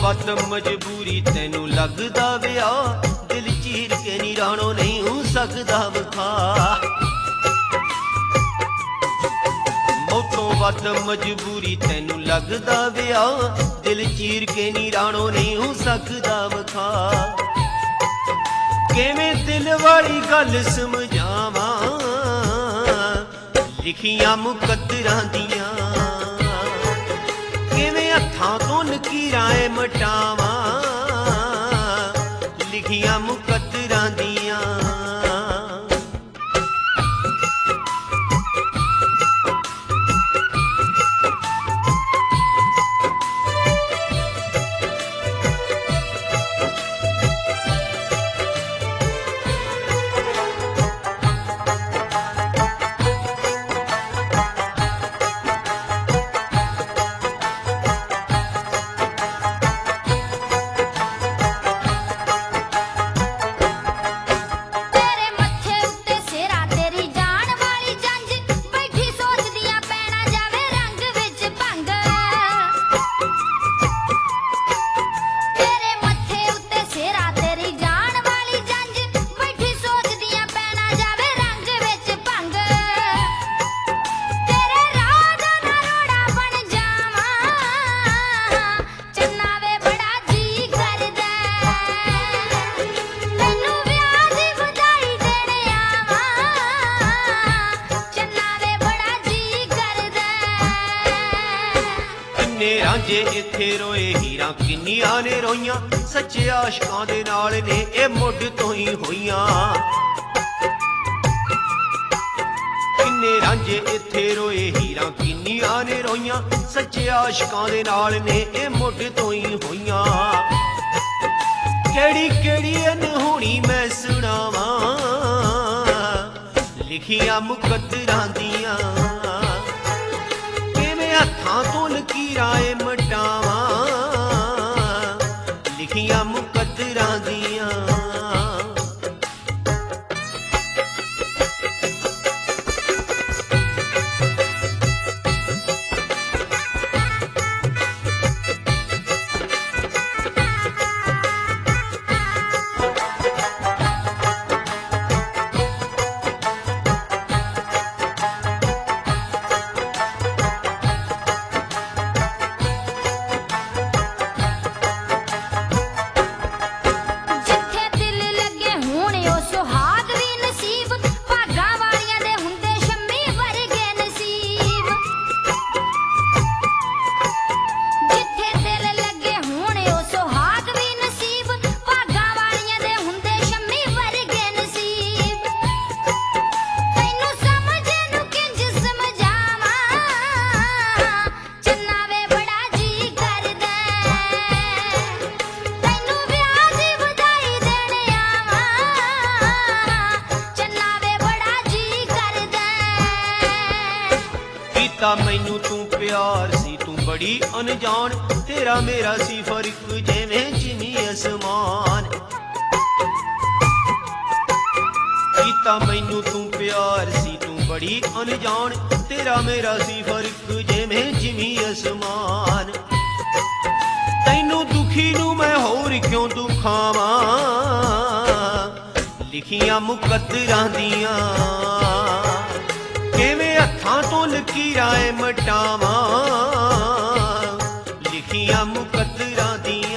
ਵੱਧ ਮਜਬੂਰੀ ਤੈਨੂੰ ਲੱਗਦਾ ਵਿਆਹ, ਦਿਲ ਚੀਰ ਕੇ ਨੀ ਰਾਣੋ ਨਹੀਂ ਹੋ ਸਕਦਾ ਵਖਾ। ਮੌਤੋਂ ਵੱਧ ਮਜਬੂਰੀ ਤੈਨੂੰ ਲੱਗਦਾ ਵਿਆਹ, ਦਿਲ ਚੀਰ ਕੇ ਨੀ ਰਾਣੋ ਨਹੀਂ ਹੋ ਸਕਦਾ ਵਖਾ। ਕਿਵੇਂ ਦਿਲ ਵਾਲੀ ਗੱਲ ਸਮਝਾਵਾਂ, ਲਿਖੀਆਂ ਮੁਕੱਦਰਾਂ ਦੀਆਂ ਕਿਵੇਂ ਹੱਥਾਂ ਤੋਂ ਲਕੀਰਾਂ ਏ ਮਟਾਵਾਂ, ਲਿਖੀਆਂ ਮੁਕੱਦਰਾਂ ਦੀਆਂ। ਰਾਂਝੇ ਇੱਥੇ ਰੋਏ ਹੀਰਾਂ ਕਿੰਨੀਆਂ ਨੇ ਰੋਈਆਂ, ਸੱਚੇ ਆਸ਼ਕਾਂ ਦੇ ਨਾਲ ਨੇ ਇਹ ਮੁੱਢ ਤੋਂ ਹੀ ਹੋਈਆਂ। ਕਿੰਨੇ ਰਾਂਝੇ ਇੱਥੇ ਰੋਏ ਹੀਰਾਂ ਕਿੰਨੀਆਂ ਨੇ ਰੋਈਆਂ, ਸੱਚੇ ਆਸ਼ਕਾਂ ਦੇ ਨਾਲ ਨੇ ਇਹ ਮੁੱਢ ਤੋਂ ਹੀ ਹੋਈਆਂ। ਕਿਹੜੀ ਕਿਹੜੀ ਅਨਹੋਣੀ ਮੈਂ ਸੁਣਾਵਾਂ, ਲਿਖੀਆਂ ਮੁਕੱਦਰਾਂ ਦੀਆਂ ਹੱਥਾਂ ਤੋਂ ਲਕੀਰਾਂ ਏ ਮਟਾਵਾਂ, ਲਿਖੀਆਂ ਮੁਕੱਦਰਾਂ ਦੀਆਂ। ਮੈਨੂੰ ਤੂੰ ਪਿਆਰ ਸੀ ਤੂੰ ਬੜੀ ਅਣਜਾਣ, ਤੇਰਾ ਮੇਰਾ ਸੀ ਫਰਕ ਜਿਵੇਂ ਜ਼ਮੀਨ ਅਸਮਾਨ। ਕੀਤਾ ਮੈਨੂੰ ਤੂੰ ਪਿਆਰ ਸੀ ਤੂੰ ਬੜੀ ਅਣਜਾਣ, ਤੇਰਾ ਮੇਰਾ ਸੀ ਫਰਕ ਜਿਵੇਂ ਜ਼ਮੀਨ ਅਸਮਾਨ। ਤੈਨੂੰ ਦੁਖੀ ਨੂੰ ਮੈਂ ਹੋਰ ਕਿਉਂ ਦੁਖਾਵਾਂ, ਲਿਖੀਆਂ ਮੁਕੱਦਰਾਂ ਦੀਆਂ ਕਿਵੇਂ ਹੱਥਾਂ ਤੋਂ ਲਕੀਰਾਂ ਏ ਮਟਾਵਾਂ, ਲਿਖੀਆਂ ਮੁਕੱਦਰਾਂ ਦੀਆਂ।